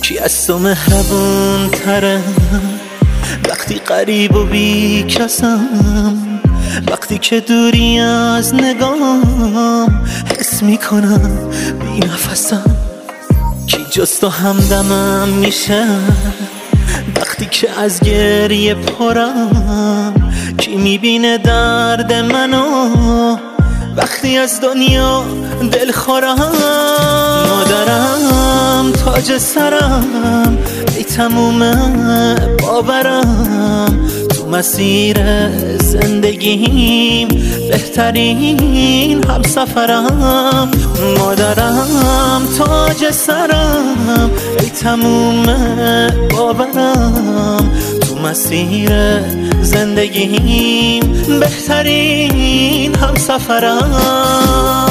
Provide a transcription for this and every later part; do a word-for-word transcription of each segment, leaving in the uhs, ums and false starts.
کی از تو مهربون تره وقتی قریب و بی کسم، وقتی که دوری از نگام حس میکنم بی نفسم. کی جز تو همدمم میشه وقتی که از گریه پرم، کی میبینه درد منو وقتی از دنیا دل خورم. مادرم تاج سرم، ای تموم باورم، تو مسیر زندگیم بهترین همسفرم. مادرم تاج سرم، ای تموم باورم، تو مسیر زندگیم بهترین همسفرم.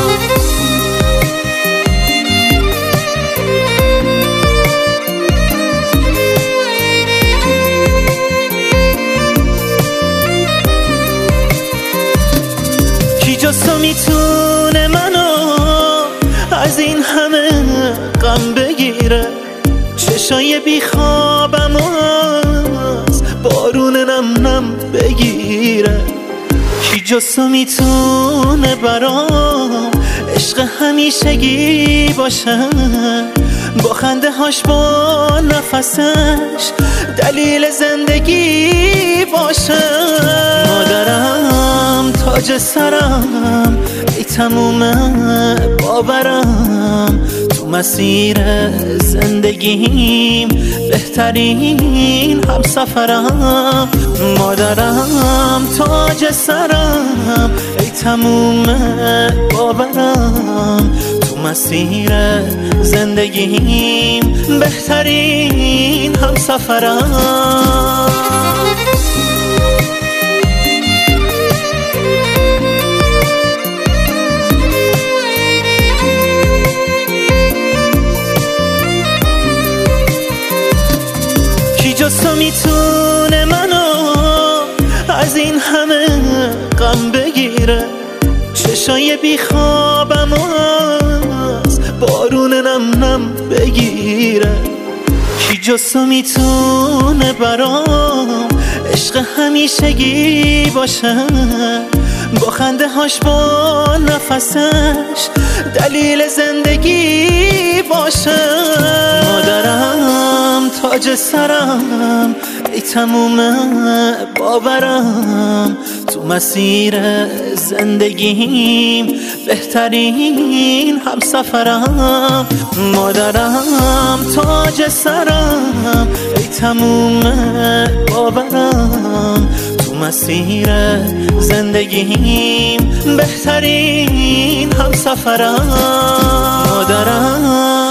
کی جز تو میتونه منو از این همه غم بگیره؟ چشای بیخوابم از بارون نم نم بگیره. کی جز تو میتونه برام عشق همیشگی باشه؟ با خنده هاش با نفسش دلیل زندگی باشه. مادرم تاج سرم، ای تموم باورم، تو مسیر زندگیم بهترین همسفرم. مادرم تاج سرم، ای تموم باورم، تو مسیر زندگیم بهترین همسفرم. کی جز تو میتونه منو از این همه غم بگیره؟ چشای بیخوابم از بارون نم نم بگیره. کی جز تو میتونه برام عشق همیشگی باشه؟ با خنده هاش با نفسش دلیل زندگی باشه. مادرم تاج سرم، ای تموم باورم، تو مسیر زندگیم بهترین همسفرم. مادرم تاج سرم، ای تموم باورم، تو مسیر زندگیم بهترین همسفرم. مادرم